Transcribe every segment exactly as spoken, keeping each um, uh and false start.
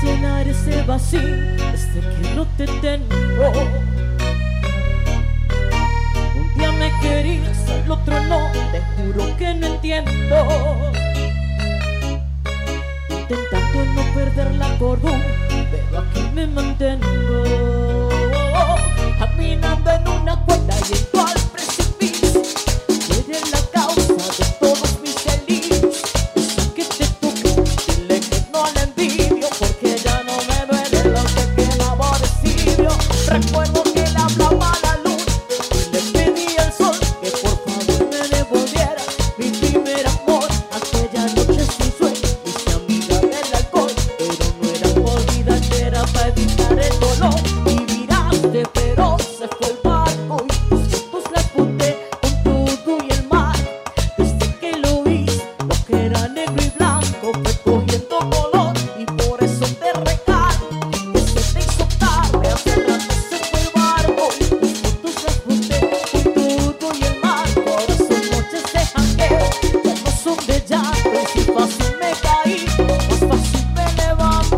llenar ese vacío desde que no te tengo. Un día me querías, al otro no, te juro que no entiendo. Intentando no perder la cordura, pero aquí me mantengo. Caminando en una cuerda yendo al precipicio, eres la causa de todos mis delirios. Eso que te toque, dile que no la envidio, porque ya no me duele lo que quemaba de cirio. Recuerdo que le hablaba a la luz y le pedí al sol que por favor me devolviera mi primer amor. Aquella noche sin sueño, hice amiga del alcohol, pero no era por olvidarte, era para evitar el dolor. Y miraste, pero se fue el barco y tus fotos las boté con todo y el mar. Desde que lo hice, lo que era negro y blanco fue cogiendo color, y por eso te regalo que se te hizo tarde. Hace rato se fue el barco y tus fotos las boté con todo y el mar. Ahora son noches de jangueo, ya no son de llanto, y si fácil me caí, más fácil me levanto.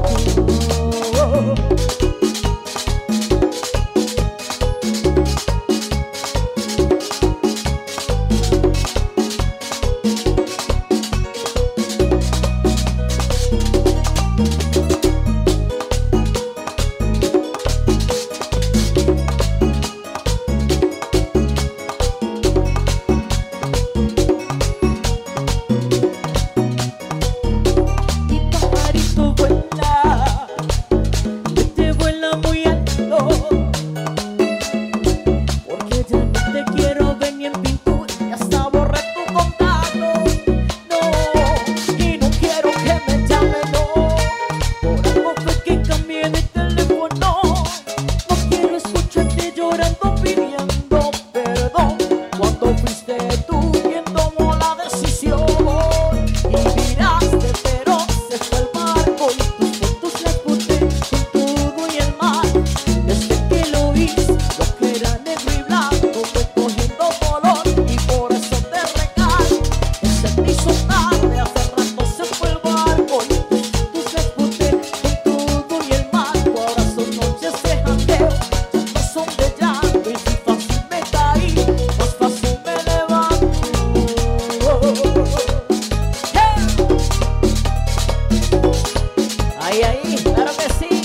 Ahí, ahí, claro que sí.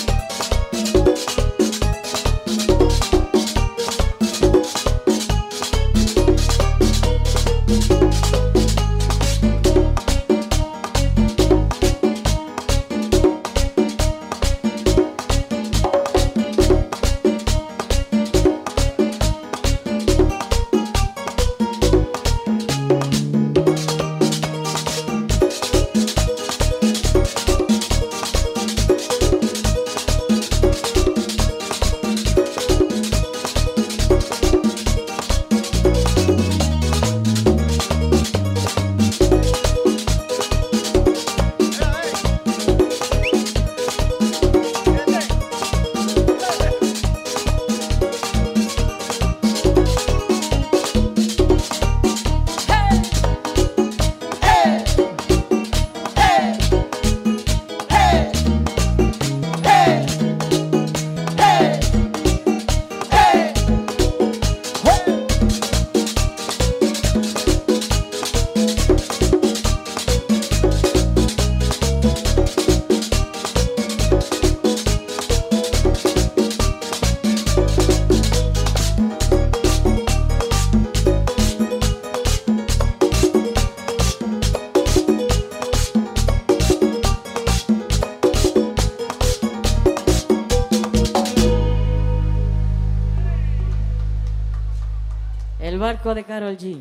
El barco de Karol G.